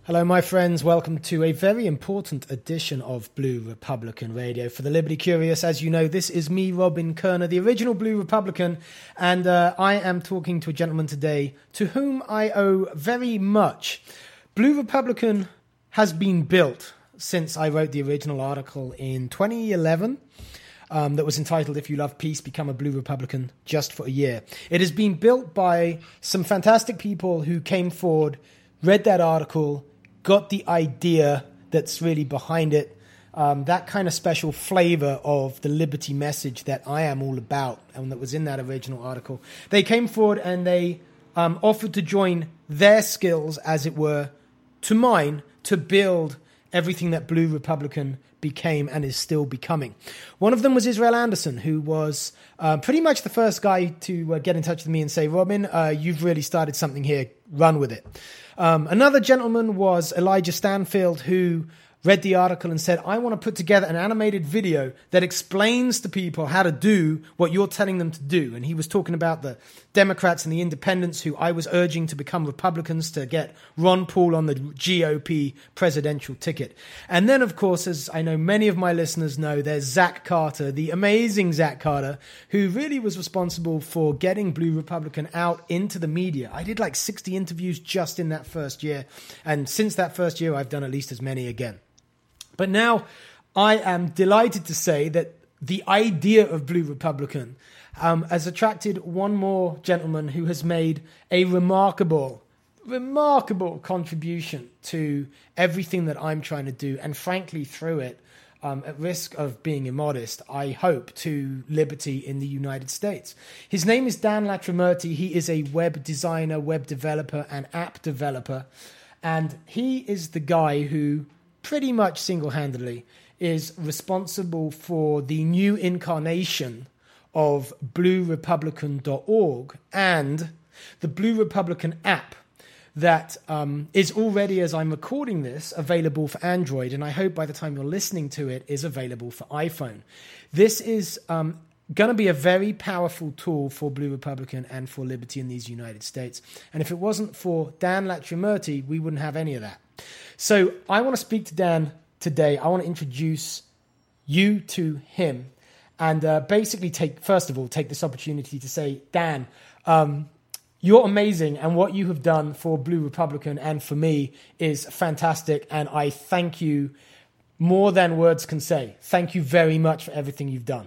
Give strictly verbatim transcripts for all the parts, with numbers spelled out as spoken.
Hello, my friends. Welcome to a very important edition of Blue Republican Radio. For the Liberty Curious, as you know, this is me, Robin Kerner, the original Blue Republican, and uh, I am talking to a gentleman today to whom I owe very much. Blue Republican has been built since I wrote the original article in twenty eleven. Um, that was entitled, If You Love Peace, Become a Blue Republican Just for a Year. It has been built by some fantastic people who came forward, read that article, got the idea that's really behind it, um, that kind of special flavor of the liberty message that I am all about and that was in that original article. They came forward and they um, offered to join their skills, as it were, to mine to build everything that Blue Republican became and is still becoming. One of them was Israel Anderson, who was uh, pretty much the first guy to uh, get in touch with me and say, Robin, uh, you've really started something here, run with it. Um, another gentleman was Elijah Stanfield, who read the article and said, I want to put together an animated video that explains to people how to do what you're telling them to do. And he was talking about the Democrats and the independents who I was urging to become Republicans to get Ron Paul on the G O P presidential ticket. And then, of course, as I know many of my listeners know, there's Zach Carter, the amazing Zach Carter, who really was responsible for getting Blue Republican out into the media. I did like sixty interviews just in that first year. And since that first year, I've done at least as many again. But now I am delighted to say that the idea of Blue Republican um, has attracted one more gentleman who has made a remarkable, remarkable contribution to everything that I'm trying to do. And frankly, through it, um, at risk of being immodest, I hope to liberty in the United States. His name is Dan Latrimurti. He is a web designer, web developer, and app developer. And he is the guy who pretty much single-handedly is responsible for the new incarnation of blue republican dot org and the Blue Republican app that um, is already, as I'm recording this, available for Android, and I hope by the time you're listening to it is available for iPhone. This is um, going to be a very powerful tool for Blue Republican and for liberty in these United States. And if it wasn't for Dan Latrimurti, we wouldn't have any of that. So I want to speak to Dan today. I want to introduce you to him and uh, basically take, first of all, take this opportunity to say, Dan, um, you're amazing, and what you have done for Blue Republican and for me is fantastic, and I thank you more than words can say. Thank you very much for everything you've done.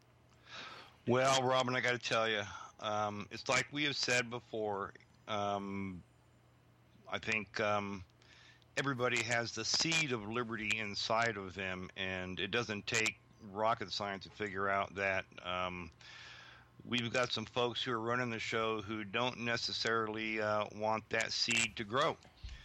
Well, Robin, I got to tell you, um, it's like we have said before. Um, I think um, everybody has the seed of liberty inside of them, and it doesn't take rocket science to figure out that um, we've got some folks who are running the show who don't necessarily uh, want that seed to grow.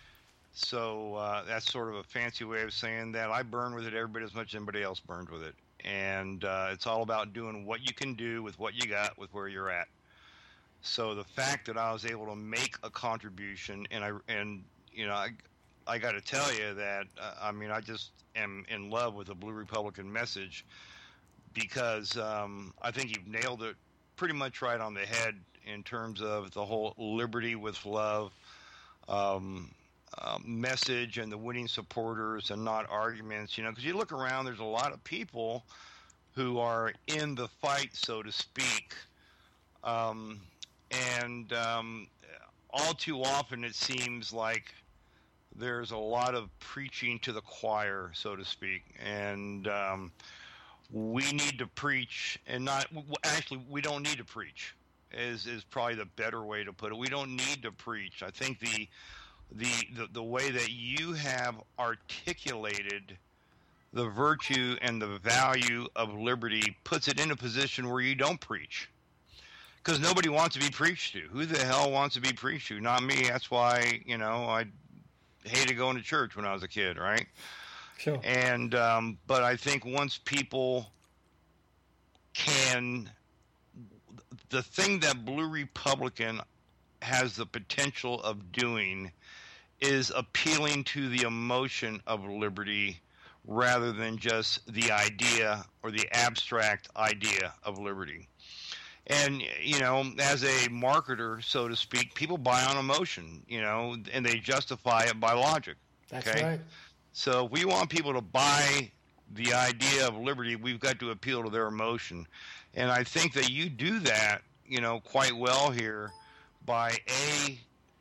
So uh, that's sort of a fancy way of saying that I burn with it every bit as much as anybody else burned with it. And uh, it's all about doing what you can do with what you got with where you're at. So the fact that I was able to make a contribution, and I and you know I I got to tell you that uh, I mean I just am in love with the Blue Republican message, because um, I think you've nailed it pretty much right on the head in terms of the whole liberty with love um, uh, message and the winning supporters and not arguments. You know, because you look around, there's a lot of people who are in the fight, so to speak. Um, and um, all too often it seems like there's a lot of preaching to the choir, so to speak. And um, we need to preach and not – actually, we don't need to preach is, is probably the better way to put it. We don't need to preach. I think the the the, the way that you have articulated the virtue and the value of liberty puts it in a position where you don't preach. Because nobody wants to be preached to. Who the hell wants to be preached to? Not me. That's why, you know, I hated going to church when I was a kid, right? Sure. And um, but I think once people can, the thing that Blue Republican has the potential of doing is appealing to the emotion of liberty rather than just the idea or the abstract idea of liberty. And, you know, as a marketer, so to speak, people buy on emotion, you know, and they justify it by logic. That's okay? right. So if we want people to buy the idea of liberty, we've got to appeal to their emotion. And I think that you do that, you know, quite well here by A,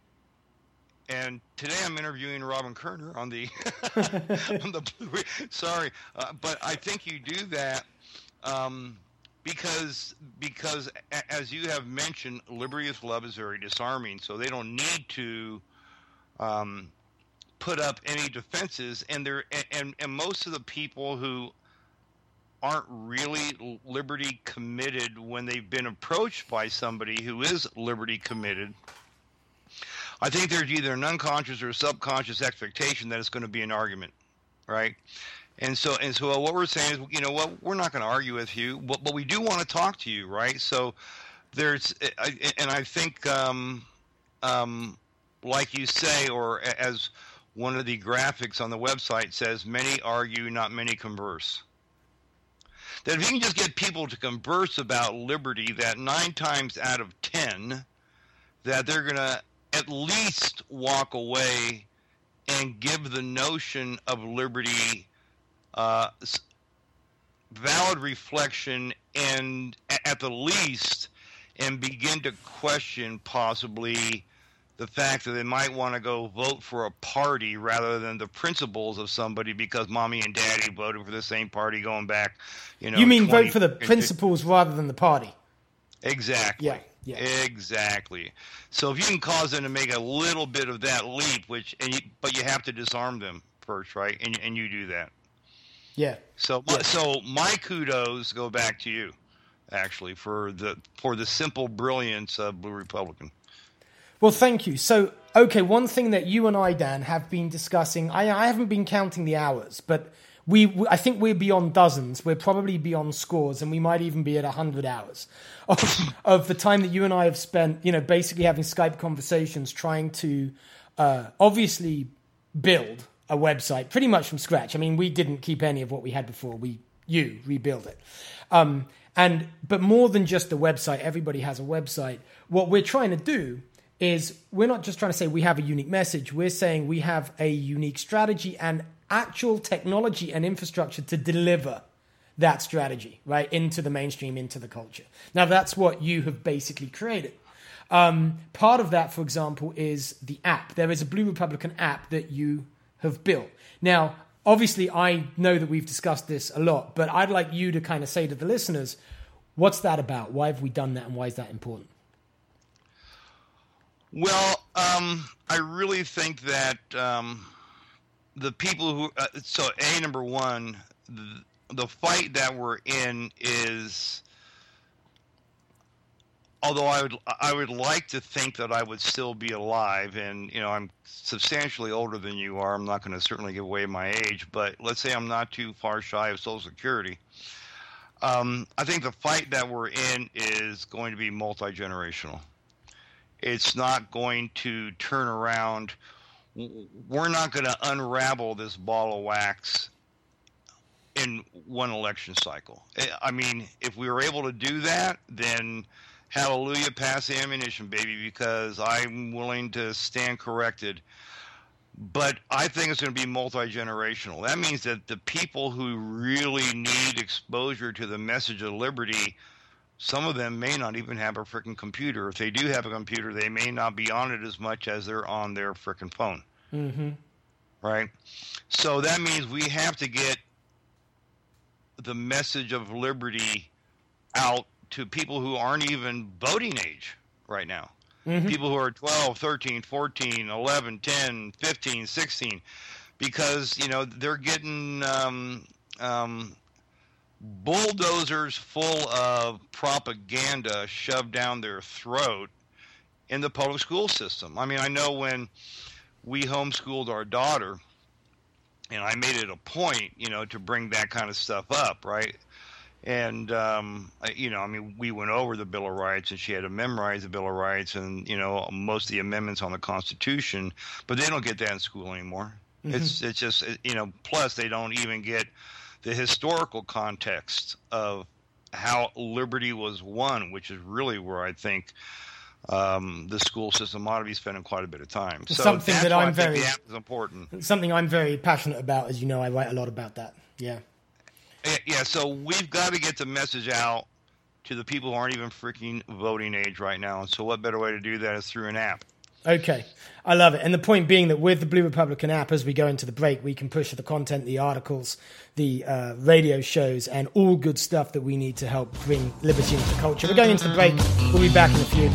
and today I'm interviewing Robin Kerner on the, on the sorry, uh, but I think you do that um, because, because as you have mentioned, liberty is love is very disarming, so they don't need to um, put up any defenses, and they're and, and most of the people who aren't really liberty committed when they've been approached by somebody who is liberty committed, I think there's either an unconscious or subconscious expectation that it's going to be an argument, right? And so, and so, what we're saying is, you know what, we're not going to argue with you, but, but we do want to talk to you, right? So, there's, and I think, um, um, like you say, or as one of the graphics on the website says, many argue, not many converse. That if you can just get people to converse about liberty, that nine times out of ten, that they're going to at least walk away and give the notion of liberty uh, valid reflection, and at the least, and begin to question possibly the fact that they might want to go vote for a party rather than the principles of somebody because mommy and daddy voted for the same party going back, you know. You mean twenty vote for the principles rather than the party? Exactly. Yeah, yeah. Exactly. So if you can cause them to make a little bit of that leap, which, and you, but you have to disarm them first, right? And and you do that. Yeah. So yeah. so my kudos go back to you, actually, for the for the simple brilliance of Blue Republican. Well, thank you. So, okay, one thing that you and I, Dan, have been discussing, I, I haven't been counting the hours, but we, we, I think we're beyond dozens. We're probably beyond scores, and we might even be at one hundred hours of, of the time that you and I have spent, you know, basically having Skype conversations, trying to uh, obviously build a website pretty much from scratch. I mean, we didn't keep any of what we had before. We, you, rebuild it. Um, and but more than just the website, everybody has a website. What we're trying to do is we're not just trying to say we have a unique message. We're saying we have a unique strategy and actual technology and infrastructure to deliver that strategy, right, into the mainstream, into the culture. Now, that's what you have basically created. Um, part of that, for example, is the app. There is a Blue Republican app that you have built. Now, obviously, I know that we've discussed this a lot, but I'd like you to kind of say to the listeners, what's that about? Why have we done that, and why is that important? Well, um, I really think that um, the people who uh, so a number one, the, the fight that we're in is, although I would I would like to think that I would still be alive, and you know I'm substantially older than you are. I'm not going to certainly give away my age, but let's say I'm not too far shy of Social Security. Um, I think the fight that we're in is going to be multi-generational. It's not going to turn around. We're not going to unravel this ball of wax in one election cycle. I mean, if we were able to do that, then hallelujah, pass the ammunition, baby, because I'm willing to stand corrected. But I think it's going to be multi-generational. That means that the people who really need exposure to the message of liberty, some of them may not even have a freaking computer. If they do have a computer, they may not be on it as much as they're on their freaking phone. Mm-hmm. Right? So that means we have to get the message of liberty out to people who aren't even voting age right now. Mm-hmm. People who are twelve, thirteen, fourteen, eleven, ten, fifteen, sixteen, because, you know, they're getting um, um, bulldozers full of propaganda shoved down their throat in the public school system. I mean, I know when we homeschooled our daughter, and I made it a point, you know, to bring that kind of stuff up, right? And, um, you know, I mean, we went over the Bill of Rights, and she had to memorize the Bill of Rights and, you know, most of the amendments on the Constitution, but they don't get that in school anymore. Mm-hmm. It's it's just, you know, plus they don't even get the historical context of how liberty was won, which is really where I think um, the school system ought to be spending quite a bit of time. So something that's that why I'm I think very the app is important. Something I'm very passionate about, as you know. I write a lot about that. Yeah. Yeah. So we've got to get the message out to the people who aren't even freaking voting age right now. And so what better way to do that is through an app. Okay, I love it. And the point being that with the Blue Republican app, as we go into the break, we can push the content, the articles, the uh, radio shows, and all good stuff that we need to help bring liberty into the culture. We're going into the break. We'll be back in a few.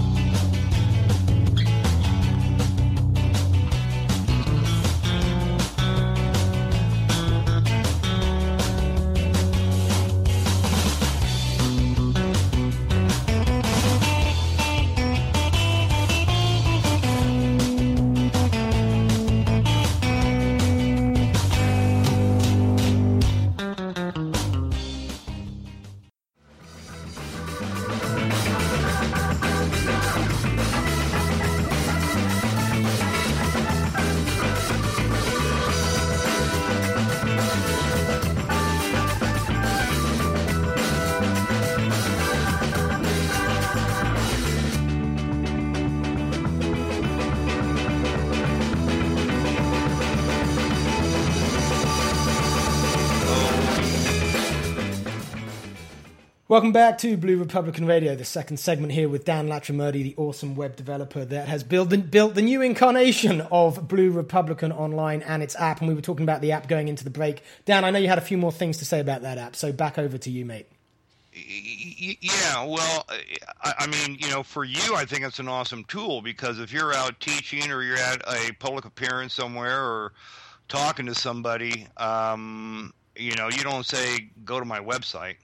Welcome back to Blue Republican Radio, the second segment here with Dan Latrimurti, the awesome web developer that has built the, built the new incarnation of Blue Republican Online and its app. And we were talking about the app going into the break. Dan, I know you had a few more things to say about that app, so back over to you, mate. Yeah, well, I mean, you know, for you, I think it's an awesome tool because if you're out teaching or you're at a public appearance somewhere or talking to somebody, um, you know, you don't say, go to my website.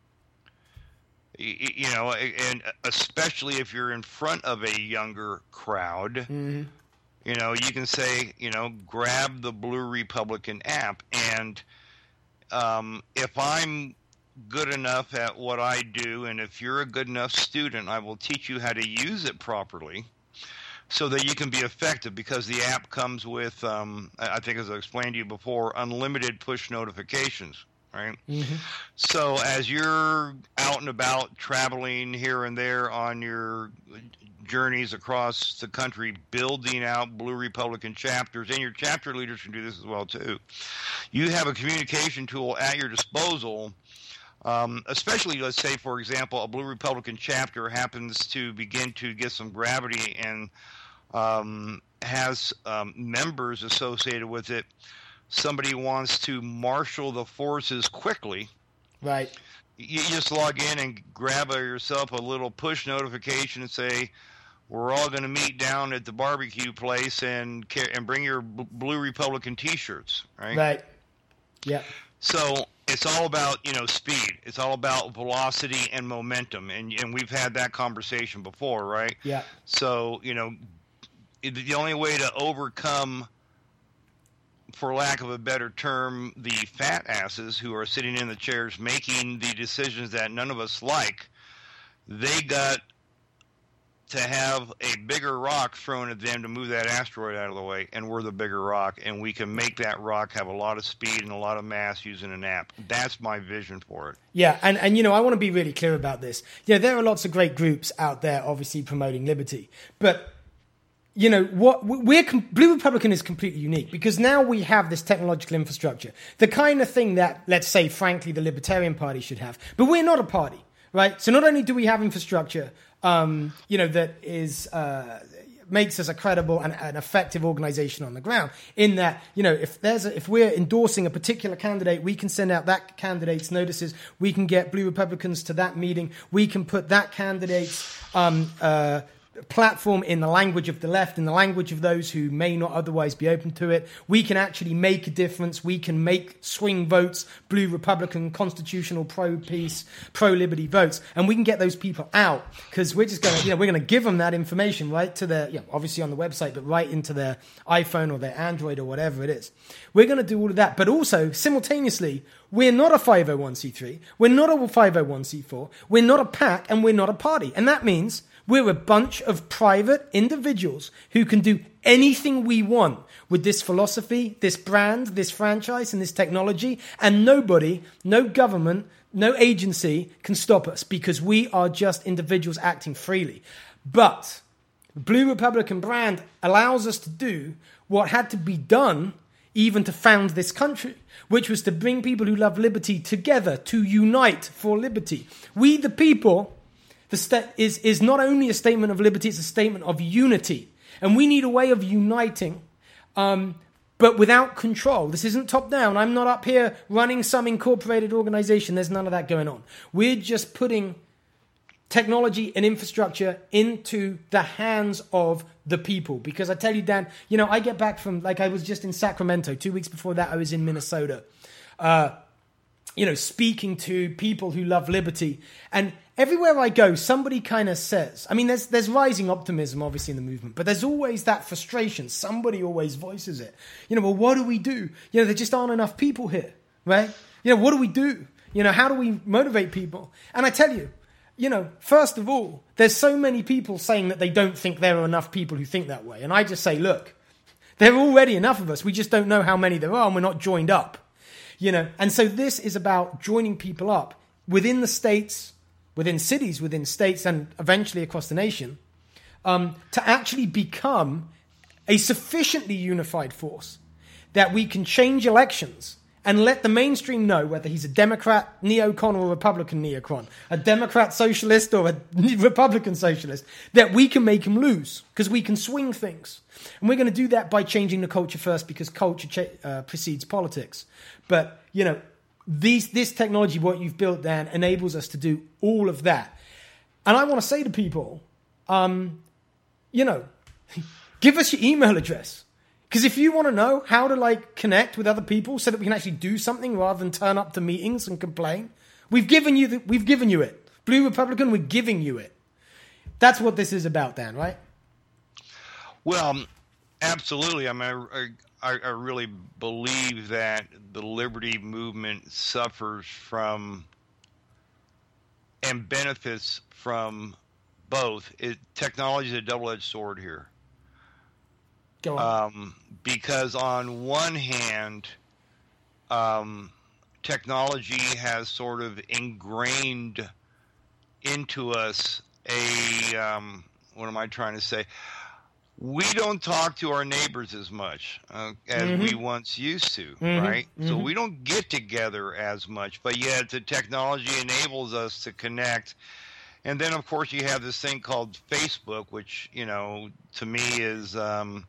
You know, and especially if you're in front of a younger crowd, mm-hmm. you know, you can say, you know, grab the Blue Republican app. And um, if I'm good enough at what I do, and if you're a good enough student, I will teach you how to use it properly so that you can be effective, because the app comes with, um, I think as I explained to you before, unlimited push notifications. Right. Mm-hmm. So as you're out and about traveling here and there on your journeys across the country, building out Blue Republican chapters, and your chapter leaders can do this as well too. You have a communication tool at your disposal, um, especially, let's say, for example, a Blue Republican chapter happens to begin to get some gravity and um, has um, members associated with it. Somebody wants to marshal the forces quickly, right? You just log in and grab yourself a little push notification and say, we're all going to meet down at the barbecue place and and bring your Blue Republican T-shirts, right? Right. Yeah. So it's all about, you know, speed. It's all about velocity and momentum, and and we've had that conversation before, right? Yeah. So, you know, the only way to overcome, for lack of a better term, the fat asses who are sitting in the chairs making the decisions that none of us like, they got to have a bigger rock thrown at them to move that asteroid out of the way, and we're the bigger rock, and we can make that rock have a lot of speed and a lot of mass using an app. That's my vision for it. Yeah, and, and you know, I want to be really clear about this. Yeah, there are lots of great groups out there, obviously, promoting liberty, but you know, what we're Blue Republican is completely unique because now we have this technological infrastructure, the kind of thing that, let's say, frankly, the Libertarian Party should have. But we're not a party, right? So not only do we have infrastructure, um, you know, that is uh, makes us a credible and an effective organization on the ground. In that, you know, if there's a, if we're endorsing a particular candidate, we can send out that candidate's notices. We can get Blue Republicans to that meeting. We can put that candidate's um, uh, platform in the language of the left, in the language of those who may not otherwise be open to it. We can actually make a difference. We can make swing votes, Blue Republican, constitutional, pro-peace, pro-liberty votes, and we can get those people out because we're just going to, you know, we're going to give them that information right to their, you know, obviously on the website, but right into their iPhone or their Android or whatever it is. We're going to do all of that, but also simultaneously, we're not a five oh one c three, we're not a five oh one c four, we're not a PAC, and we're not a party, and that means we're a bunch of private individuals who can do anything we want with this philosophy, this brand, this franchise, and this technology. And nobody, no government, no agency can stop us because we are just individuals acting freely. But The Blue Republican brand allows us to do what had to be done even to found this country, which was to bring people who love liberty together, to unite for liberty. We the people the sta- is, is not only a statement of liberty, it's a statement of unity. And we need a way of uniting, um, but without control. This isn't top down. I'm not up here running some incorporated organization. There's none of that going on. We're just putting technology and infrastructure into the hands of the people. Because I tell you, Dan, you know, I get back from, like I was just in Sacramento. Two weeks before that, I was in Minnesota, uh, you know, speaking to people who love liberty. And everywhere I go, somebody kind of says, I mean, there's there's rising optimism, obviously, in the movement, but there's always that frustration. Somebody always voices it. You know, well, what do we do? You know, there just aren't enough people here, right? You know, what do we do? You know, how do we motivate people? And I tell you, you know, first of all, there's so many people saying that they don't think there are enough people who think that way. And I just say, look, there are already enough of us. We just don't know how many there are, and we're not joined up. You know, and so this is about joining people up within the states, within cities, within states, and eventually across the nation, um, to actually become a sufficiently unified force that we can change elections and let the mainstream know whether he's a Democrat neocon or a Republican neocon, a Democrat socialist or a Republican socialist, that we can make him lose because we can swing things. And we're going to do that by changing the culture first, because culture cha- uh, precedes politics. But, you know, these, this technology, what you've built, Dan, enables us to do all of that. And I want to say to people, um, you know, give us your email address. Because if you want to know how to, like, connect with other people so that we can actually do something rather than turn up to meetings and complain, we've given you the, we've given you it. Blue Republican, we're giving you it. That's what this is about, Dan, right? Well, absolutely. I mean, I, I, I really believe that the liberty movement suffers from and benefits from both. It, technology is a double-edged sword here. Go on. Um, because on one hand, um, technology has sort of ingrained into us a, um, what am I trying to say? We don't talk to our neighbors as much uh, as mm-hmm. we once used to, mm-hmm. right? Mm-hmm. So we don't get together as much, but yet the technology enables us to connect. And then, of course, you have this thing called Facebook, which, you know, to me is... Um,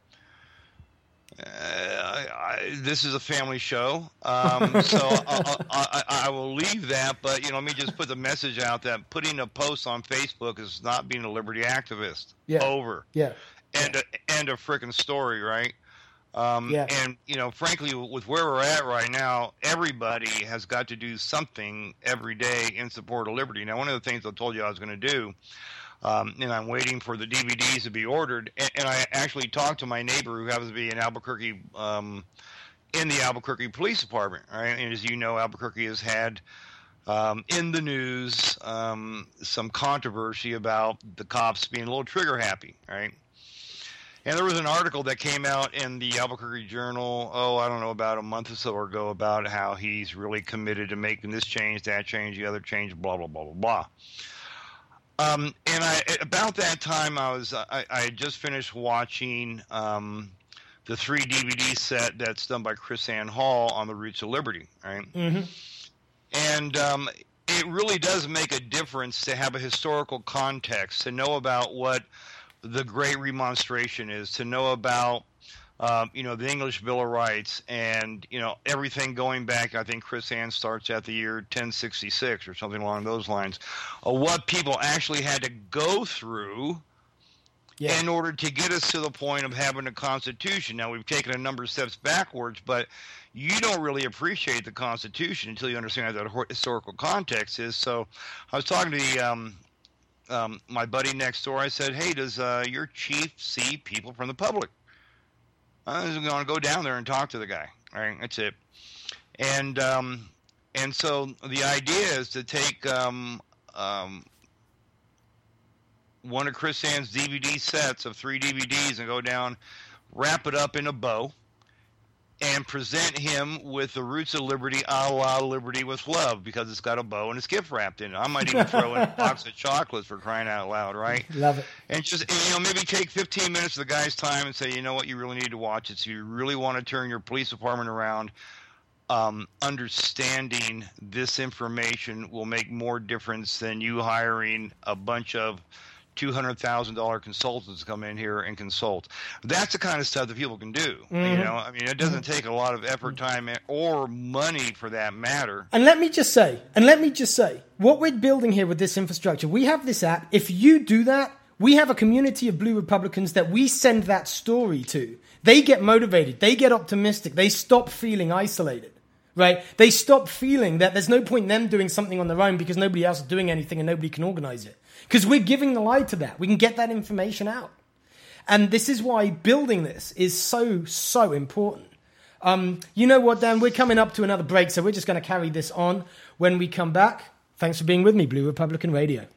Uh, I, I, this is a family show, um, so I, I, I will leave that. But you know, let me just put the message out that putting a post on Facebook is not being a liberty activist. Yeah. Over. Yeah. And a, and a freaking story, right? Um, yeah. And you know, frankly, with where we're at right now, everybody has got to do something every day in support of liberty. Now, one of the things I told you I was going to do. Um, and I'm waiting for the D V Ds to be ordered. And, and I actually talked to my neighbor who happens to be in Albuquerque, um, in the Albuquerque Police Department. Right, and as you know, Albuquerque has had um, in the news um, some controversy about the cops being a little trigger happy. Right, and there was an article that came out in the Albuquerque Journal. Oh, I don't know, about a month or so ago, about how he's really committed to making this change, that change, the other change, blah blah blah blah blah. Um, and I, about that time, I was I, I had just finished watching um, the three D V D set that's done by Chris Ann Hall on the Roots of Liberty, right? Mm-hmm. And um, it really does make a difference to have a historical context, to know about what the Great Remonstration is, to know about Um, you know, the English Bill of Rights, and, you know, everything going back. I think Chris Ann starts at the year ten sixty-six or something along those lines, of what people actually had to go through yeah. in order to get us to the point of having a Constitution. Now, we've taken a number of steps backwards, but you don't really appreciate the Constitution until you understand what that historical context is. So I was talking to the um, um, my buddy next door. I said, hey, does uh, your chief see people from the public? I was going to go down there and talk to the guy. All right, that's it. And um, and so the idea is to take um, um, one of Chris Ann's D V D sets of three D V Ds and go down, wrap it up in a bow, and present him with the roots of liberty, a la Liberty with Love, because it's got a bow and it's gift wrapped in it. I might even throw in a box of chocolates, for crying out loud, right? Love it. And just, you know, maybe take fifteen minutes of the guy's time and say, you know what, you really need to watch it. So you really want to turn your police department around. Um, understanding this information will make more difference than you hiring a bunch of two hundred thousand dollars consultants to come in here and consult. That's the kind of stuff that people can do. Mm-hmm. You know, I mean, it doesn't mm-hmm. take a lot of effort, time, or money for that matter. And let me just say, and let me just say, what we're building here with this infrastructure, we have this app. If you do that, we have a community of blue Republicans that we send that story to. They get motivated. They get optimistic. They stop feeling isolated. Right? They stop feeling that there's no point in them doing something on their own because nobody else is doing anything and nobody can organize it. Because we're giving the lie to that. We can get that information out. And this is why building this is so, so important. Um, you know what, Dan? We're coming up to another break, so we're just going to carry this on when we come back. Thanks for being with me, Blue Republican Radio.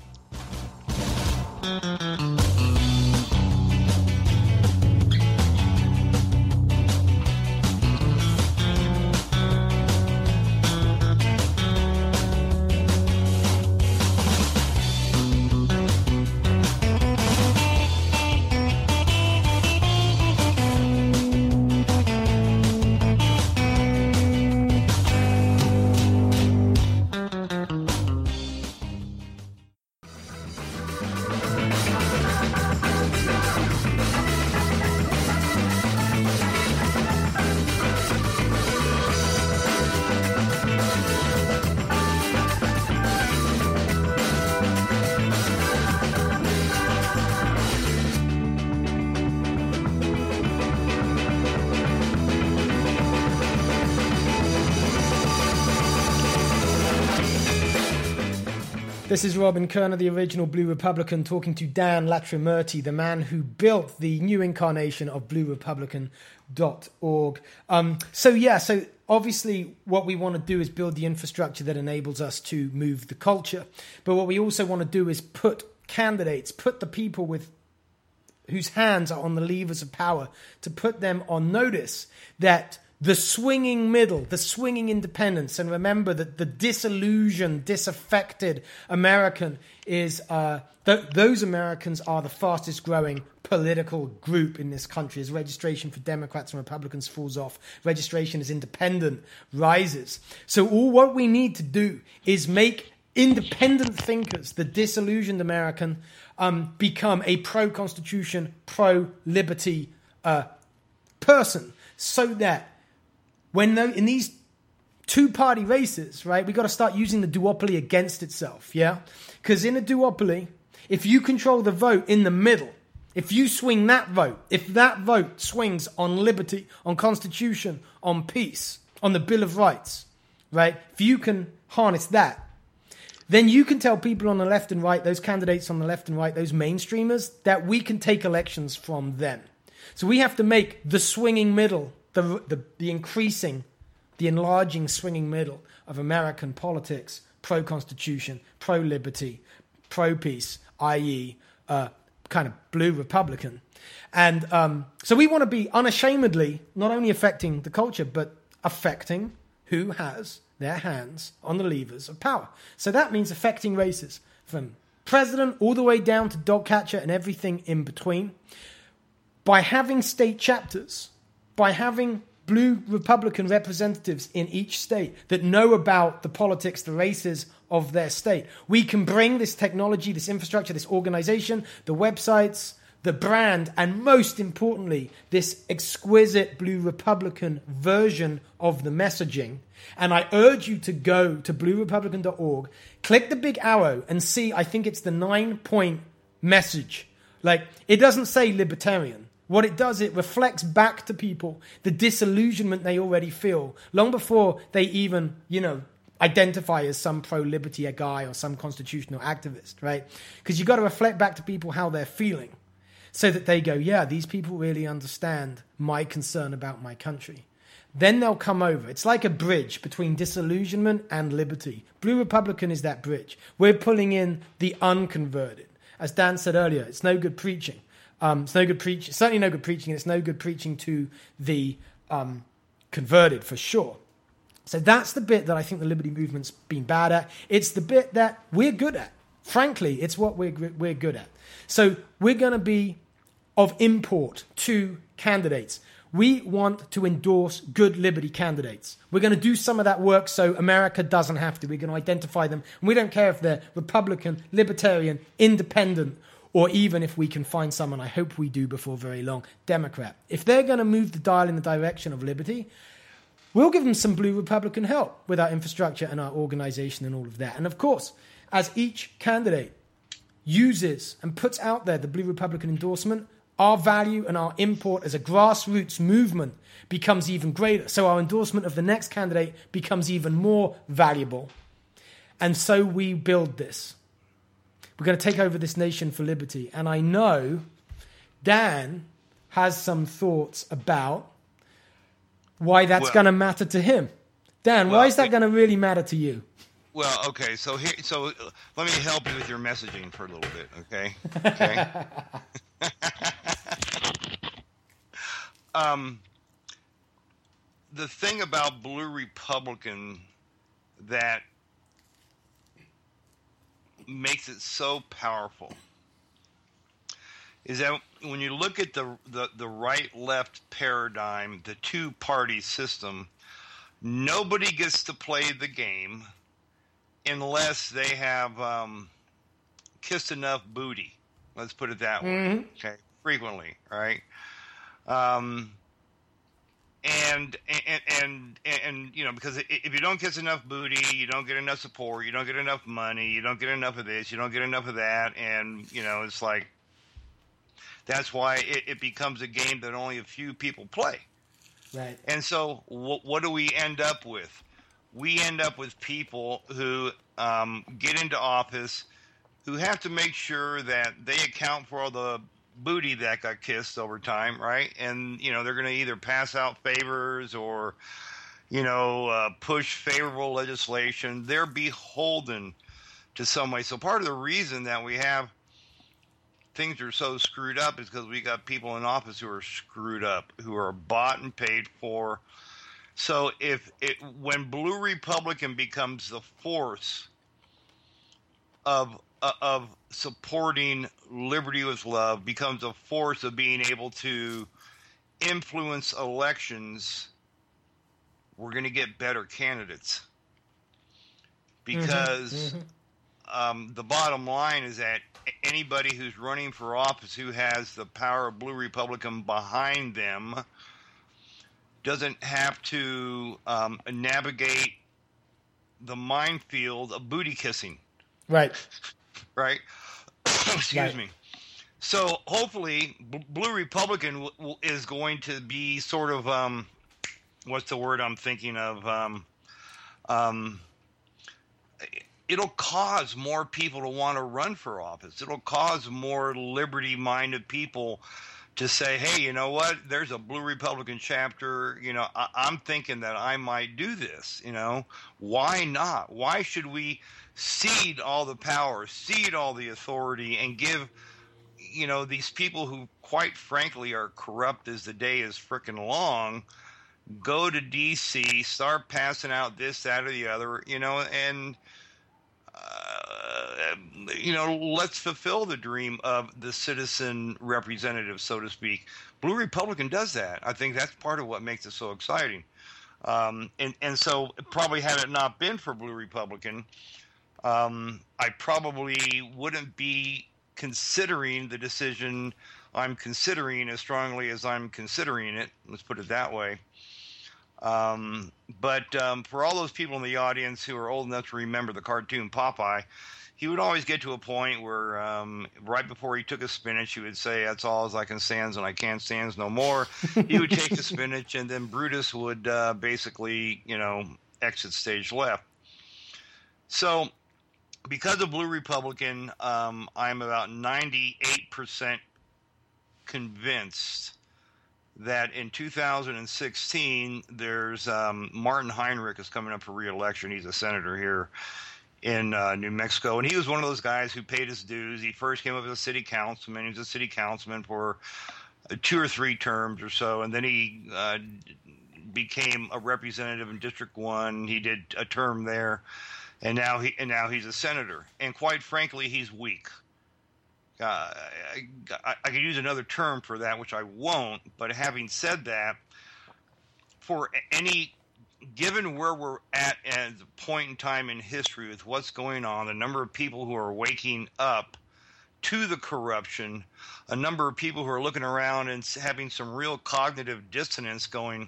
This is Robin Kerner, the original Blue Republican, talking to Dan Latrimurti, the man who built the new incarnation of blue republican dot org. Um, so, yeah, so obviously what we want to do is build the infrastructure that enables us to move the culture. But what we also want to do is put candidates, put the people with whose hands are on the levers of power, to put them on notice that the swinging middle, the swinging independence, and remember that the disillusioned, disaffected American is, uh, th- those Americans are the fastest growing political group in this country. As registration for Democrats and Republicans falls off, registration as independent rises. So all what we need to do is make independent thinkers, the disillusioned American, um, become a pro-constitution, pro-liberty uh, person, so that when the, in these two-party races, right, we got to start using the duopoly against itself, yeah? Because in a duopoly, if you control the vote in the middle, if you swing that vote, if that vote swings on liberty, on constitution, on peace, on the Bill of Rights, right, if you can harness that, then you can tell people on the left and right, those candidates on the left and right, those mainstreamers, that we can take elections from them. So we have to make the swinging middle, The, the the increasing, the enlarging swinging middle of American politics, pro-constitution, pro-liberty, pro-peace, that is uh, kind of blue Republican. And um, so we want to be unashamedly not only affecting the culture, but affecting who has their hands on the levers of power. So that means affecting races from president all the way down to dog catcher and everything in between. By having state chapters, by having blue Republican representatives in each state that know about the politics, the races of their state, we can bring this technology, this infrastructure, this organization, the websites, the brand, and most importantly, this exquisite blue Republican version of the messaging. And I urge you to go to blue republican dot org, click the big arrow and see, I think it's the nine-point message. Like, it doesn't say libertarian. What it does, it reflects back to people the disillusionment they already feel long before they even, you know, identify as some pro-liberty guy or some constitutional activist, right? Because you've got to reflect back to people how they're feeling so that they go, yeah, these people really understand my concern about my country. Then they'll come over. It's like a bridge between disillusionment and liberty. Blue Republican is that bridge. We're pulling in the unconverted. As Dan said earlier, it's no good preaching. Um, it's no good preaching. Certainly no good preaching. And it's no good preaching to the um, converted for sure. So that's the bit that I think the liberty movement's been bad at. It's the bit that we're good at. Frankly, it's what we're we're good at. So we're going to be of import to candidates. We want to endorse good liberty candidates. We're going to do some of that work so America doesn't have to. We're going to identify them. And we don't care if they're Republican, Libertarian, Independent, or even if we can find someone, I hope we do before very long, Democrat. If they're going to move the dial in the direction of liberty, we'll give them some blue Republican help with our infrastructure and our organization and all of that. And of course, as each candidate uses and puts out there the blue Republican endorsement, our value and our import as a grassroots movement becomes even greater. So our endorsement of the next candidate becomes even more valuable. And so we build this. We're going to take over this nation for liberty. And I know Dan has some thoughts about why that's well, going to matter to him. Dan, well, why is that going to really matter to you? Well, okay, so here, so let me help you with your messaging for a little bit, okay? Okay. um, the thing about Blue Republican that makes it so powerful is that when you look at the the, the right-left paradigm, the two-party system, nobody gets to play the game unless they have um, kissed enough booty. Let's put it that mm-hmm. way. Okay, frequently, right? Um, and, and and and you know, because if you don't kiss enough booty, you don't get enough support, you don't get enough money, you don't get enough of this, you don't get enough of that, and you know, it's like that's why it, it becomes a game that only a few people play. Right. And so, what, what do we end up with? We end up with people who um, get into office who have to make sure that they account for all the booty that got kissed over time, right? And, you know, they're going to either pass out favors or, you know, uh, push favorable legislation. They're beholden to somebody. So part of the reason that we have things are so screwed up is because we got people in office who are screwed up, who are bought and paid for. So if it, when Blue Republican becomes the force of uh, of supporting liberty with love, becomes a force of being able to influence elections, we're going to get better candidates. Because mm-hmm. Mm-hmm. Um, the bottom line is that anybody who's running for office who has the power of Blue Republican behind them doesn't have to um, navigate the minefield of booty kissing. Right. Right? Excuse right. me. So hopefully B- Blue Republican w- w- is going to be sort of, um, what's the word I'm thinking of? Um, um, it'll cause more people to want to run for office. It'll cause more liberty-minded people to say, hey, you know what? There's a Blue Republican chapter. You know, I- I'm thinking that I might do this. You know, why not? Why should we cede all the power, cede all the authority, and give, you know, these people who, quite frankly, are corrupt as the day is frickin' long, go to D C, start passing out this, that, or the other, you know, and Uh, you know, let's fulfill the dream of the citizen representative, so to speak. Blue Republican does that. I think that's part of what makes it so exciting. Um, and, and so probably had it not been for Blue Republican, um, I probably wouldn't be considering the decision I'm considering as strongly as I'm considering it. Let's put it that way. Um, but um, for all those people in the audience who are old enough to remember the cartoon Popeye, he would always get to a point where um, right before he took a spinach, he would say, that's all as I can stands and I can't stands no more. He would take the spinach, and then Brutus would uh, basically, you know, exit stage left. So because of Blue Republican, um, I'm about ninety-eight percent convinced that in two thousand sixteen, there's um, Martin Heinrich is coming up for re-election. He's a senator here in uh, New Mexico, and he was one of those guys who paid his dues. He first came up as a city councilman. He was a city councilman for two or three terms or so, and then he uh, became a representative in District One. He did a term there, and now he and now he's a senator. And quite frankly, he's weak. Uh, I, I, I could use another term for that, which I won't. But having said that, for any given where we're at at the point in time in history with what's going on, the number of people who are waking up to the corruption, a number of people who are looking around and having some real cognitive dissonance going,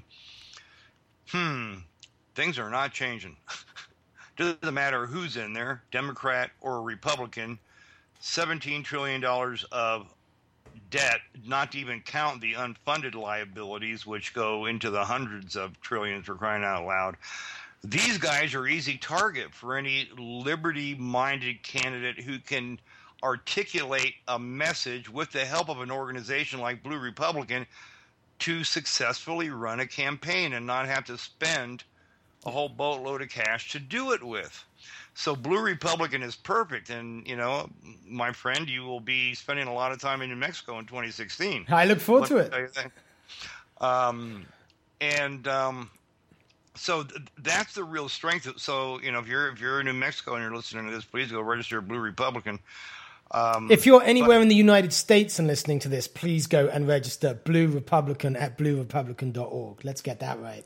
hmm, things are not changing. Doesn't matter who's in there, Democrat or Republican, seventeen trillion dollars of debt, not to even count the unfunded liabilities, which go into the hundreds of trillions, for crying out loud. These guys are easy target for any liberty-minded candidate who can articulate a message with the help of an organization like Blue Republican to successfully run a campaign and not have to spend a whole boatload of cash to do it with. So Blue Republican is perfect. And, you know, my friend, you will be spending a lot of time in New Mexico in twenty sixteen. I look forward to it. Um, and um, so th- that's the real strength. Of, so, you know, if you're if you're in New Mexico and you're listening to this, please go register Blue Republican. Um, if you're anywhere but, in the United States and listening to this, please go and register Blue Republican at blue republican dot org. Let's get that right.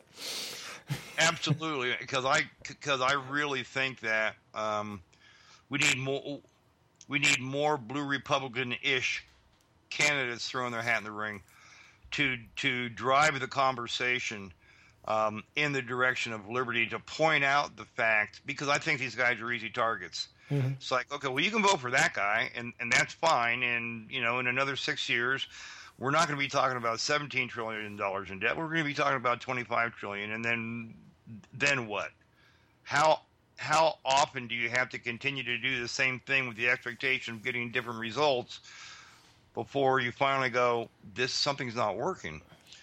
Absolutely, because I because I really think that um, we need more we need more Blue Republican-ish candidates throwing their hat in the ring to to drive the conversation um, in the direction of liberty, to point out the fact, because I think these guys are easy targets. Mm-hmm. It's like, okay, well, you can vote for that guy, and, and that's fine. And, you know, in another six years, we're not going to be talking about seventeen trillion dollars in debt. We're going to be talking about twenty-five trillion dollars. And then then what? How how often do you have to continue to do the same thing with the expectation of getting different results before you finally go, this something's not working?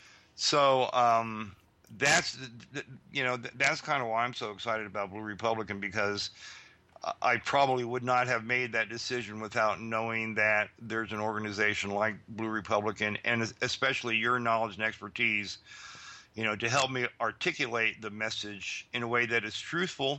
So um, that's, you know, that's kind of why I'm so excited about Blue Republican, because I probably would not have made that decision without knowing that there's an organization like Blue Republican, and especially your knowledge and expertise, you know, to help me articulate the message in a way that is truthful,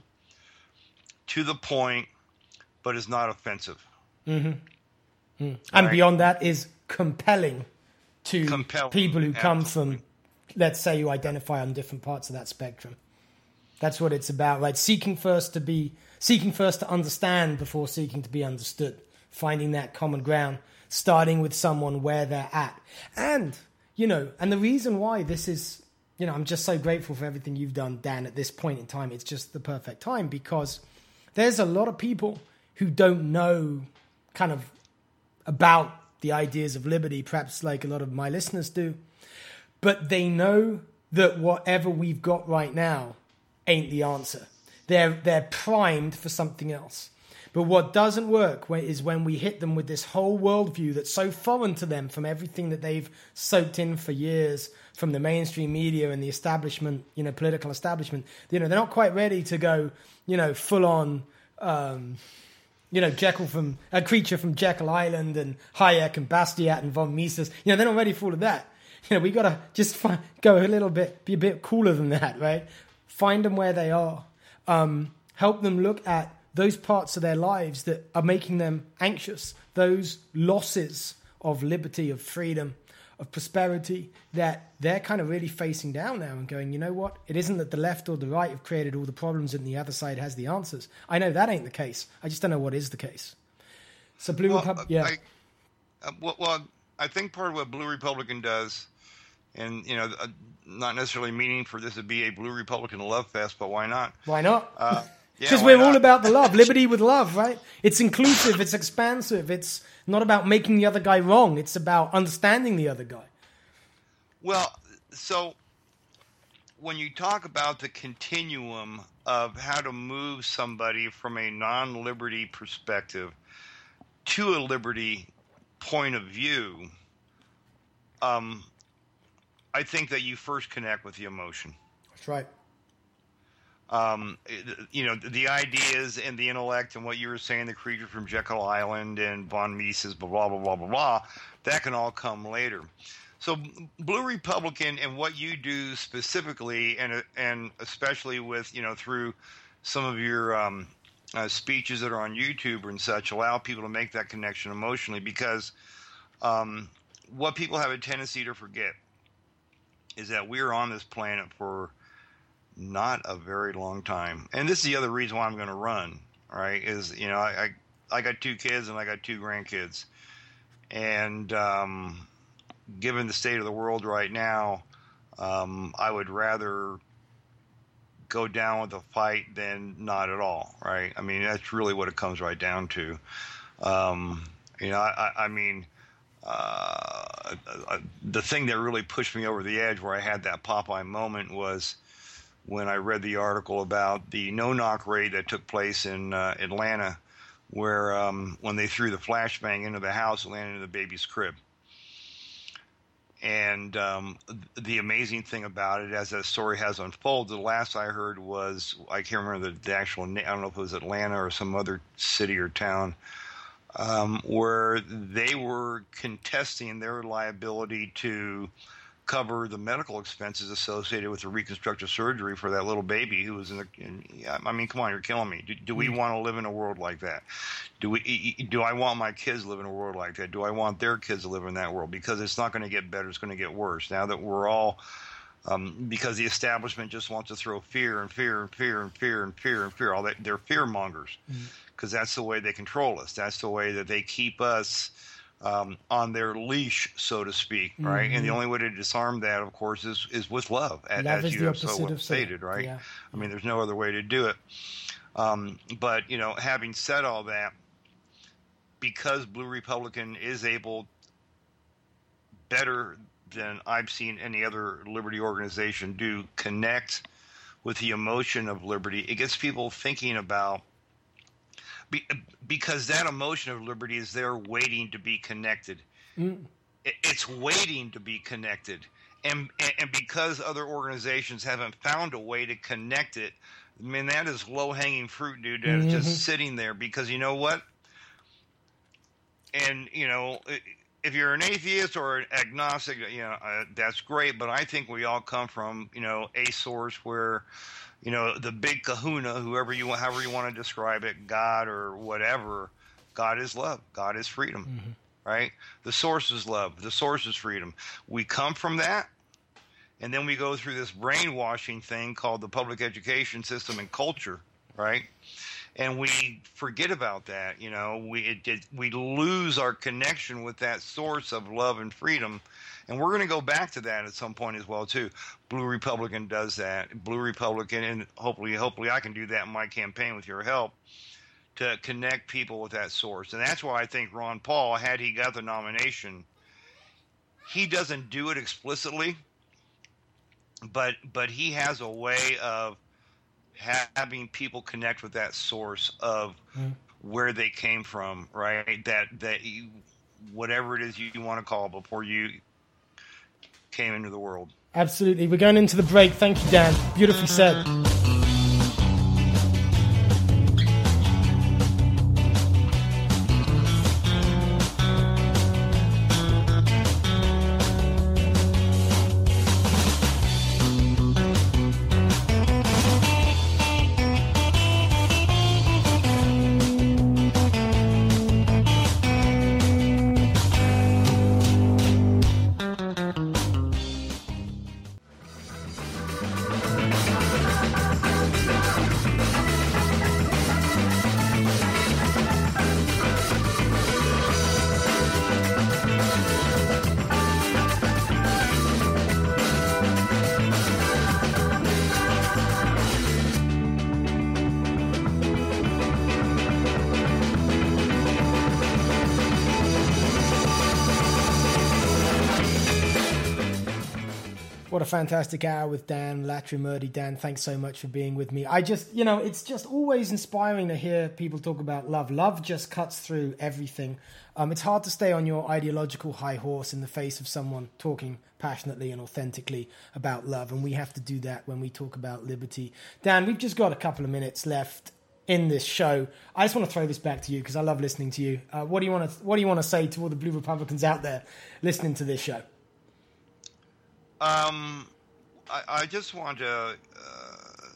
to the point, but is not offensive. Mm-hmm. Mm. Right? And beyond that is compelling to compelling, people who come absolutely. from, let's say, you identify on different parts of that spectrum. That's what it's about, right? Seeking first to be, seeking first to understand before seeking to be understood. Finding that common ground, starting with someone where they're at. And, you know, and the reason why this is, you know, I'm just so grateful for everything you've done, Dan, at this point in time. It's just the perfect time, because there's a lot of people who don't know kind of about the ideas of liberty, perhaps like a lot of my listeners do. But they know that whatever we've got right now ain't the answer. They're they're primed for something else. But what doesn't work is when we hit them with this whole worldview that's so foreign to them from everything that they've soaked in for years from the mainstream media and the establishment, you know, political establishment. You know, they're not quite ready to go, you know, full on, um, you know, Jekyll from a creature from Jekyll Island and Hayek and Bastiat and von Mises. You know, they're not ready for all of that. You know, we got to just find, go a little bit, be a bit cooler than that, right? Find them where they are. Um, help them look at those parts of their lives that are making them anxious, those losses of liberty, of freedom, of prosperity that they're kind of really facing down now and going, you know what? It isn't that the left or the right have created all the problems and the other side has the answers. I know that ain't the case. I just don't know what is the case. So Blue well, Republican, yeah. I, uh, well, well, I think part of what Blue Republican does, and, you know, uh, not necessarily meaning for this to be a Blue Republican love fest, but why not? Why not? Uh, Because yeah, we're not? all about the love, liberty with love, right? It's inclusive, it's expansive. It's not about making the other guy wrong. It's about understanding the other guy. Well, so when you talk about the continuum of how to move somebody from a non-liberty perspective to a liberty point of view, um, I think that you first connect with the emotion. That's right. Um, you know, the ideas and the intellect and what you were saying, the creature from Jekyll Island and von Mises, blah, blah, blah, blah, blah, blah, that can all come later. So Blue Republican and what you do specifically, and and especially with, you know, through some of your um, uh, speeches that are on YouTube and such, allow people to make that connection emotionally, because um, what people have a tendency to forget is that we're on this planet for not a very long time. And this is the other reason why I'm going to run, right, is, you know, I, I, I got two kids and I got two grandkids. And um, given the state of the world right now, um, I would rather go down with a fight than not at all, right? I mean, that's really what it comes right down to. Um, you know, I, I mean, uh, the thing that really pushed me over the edge where I had that Popeye moment was when I read the article about the no-knock raid that took place in uh, Atlanta, where um, when they threw the flashbang into the house, it landed in the baby's crib. And um, the amazing thing about it, as that story has unfolded, the last I heard was, I can't remember the, the actual name, I don't know if it was Atlanta or some other city or town, um, where they were contesting their liability to cover the medical expenses associated with the reconstructive surgery for that little baby who was in the. In, I mean, come on, you're killing me. Do, do we want to live in a world like that? Do we? Do I want my kids to live in a world like that? Do I want their kids to live in that world? Because it's not going to get better. It's going to get worse. Now that we're all, um, because the establishment just wants to throw fear and fear and fear and fear and fear and fear. All that, they're fear mongers, because mm-hmm. that's the way they control us. That's the way that they keep us Um, on their leash, so to speak, right? Mm-hmm. And the only way to disarm that, of course, is is with love, love as is you the have so well of stated, right? Yeah. I mean, there's no other way to do it. Um, but, you know, having said all that, because Blue Republican is able, better than I've seen any other liberty organization do, connect with the emotion of liberty, it gets people thinking about, Be, because that emotion of liberty is there waiting to be connected. Mm. It, it's waiting to be connected. And, and and because other organizations haven't found a way to connect it, I mean, that is low-hanging fruit, dude. That's mm-hmm. just sitting there, because you know what? And, you know, if you're an atheist or an agnostic, you know, uh, that's great. But I think we all come from, you know, a source where, you know, the big kahuna, whoever you want, however you want to describe it, God or whatever, God is love. God is freedom, mm-hmm. right? The source is love. The source is freedom. We come from that, and then we go through this brainwashing thing called the public education system and culture, right? And we forget about that. You know, we it, it, we lose our connection with that source of love and freedom. And we're going to go back to that at some point as well, too. Blue Republican does that. Blue Republican, and hopefully, hopefully I can do that in my campaign with your help, to connect people with that source. And that's why I think Ron Paul, had he got the nomination, he doesn't do it explicitly, but but he has a way of having people connect with that source of mm. where they came from, right? That that you, whatever it is you want to call it, before you came into the world. Absolutely. We're going into the break. Thank you, Dan. Beautifully said. What a fantastic hour with Dan Latrimurti. Dan, thanks so much for being with me. I just, you know, it's just always inspiring to hear people talk about love. Love just cuts through everything. Um, it's hard to stay on your ideological high horse in the face of someone talking passionately and authentically about love, and we have to do that when we talk about liberty. Dan, we've just got a couple of minutes left in this show. I just want to throw this back to you because I love listening to you. Uh, what do you want to What do you want to say to all the Blue Republicans out there listening to this show? Um, I, I just want to uh,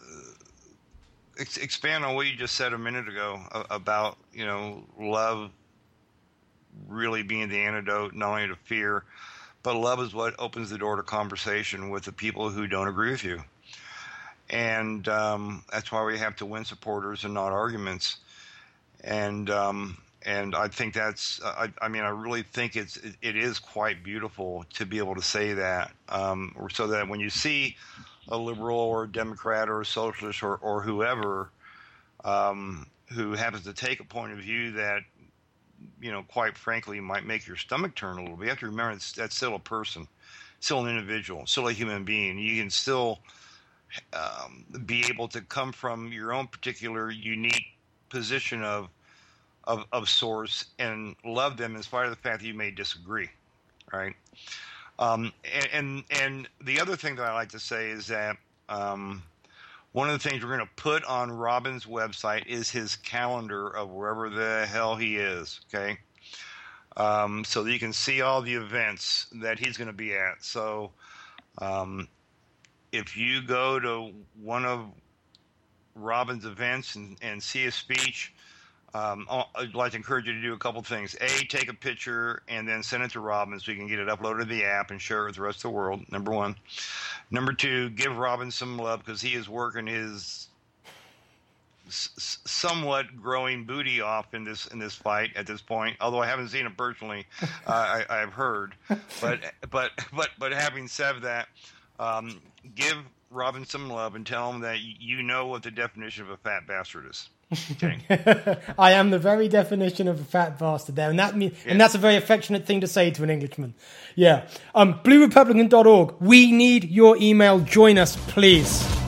ex- expand on what you just said a minute ago about, you know, love really being the antidote, not only to fear, but love is what opens the door to conversation with the people who don't agree with you. And um, that's why we have to win supporters and not arguments. And um, and I think that's, I, I mean, I really think it's it, it is quite beautiful to be able to say that, um, or so that when you see a liberal or a Democrat or a socialist or, or whoever um, who happens to take a point of view that, you know, quite frankly, might make your stomach turn a little bit. You have to remember it's, that's still a person, still an individual, still a human being. You can still um, be able to come from your own particular unique position of, of of source and love them in spite of the fact that you may disagree, right? Um, and, and and the other thing that I like to say is that um, one of the things we're going to put on Robin's website is his calendar of wherever the hell he is, okay? Um, so that you can see all the events that he's going to be at. So um, if you go to one of Robin's events and, and see a speech, um, I'd like to encourage you to do a couple things. A, take a picture and then send it to Robin so you can get it uploaded to the app and share it with the rest of the world, number one. Number two, give Robin some love because he is working his s- somewhat growing booty off in this in this fight at this point. Although I haven't seen him personally, uh, I, I've heard. But but but but having said that, um, give Robin some love and tell him that you know what the definition of a fat bastard is. Okay. I am the very definition of a fat bastard there, and that mean, yeah. and that's a very affectionate thing to say to an Englishman. Yeah. Um, blue republican dot org. We need your email. Join us, please.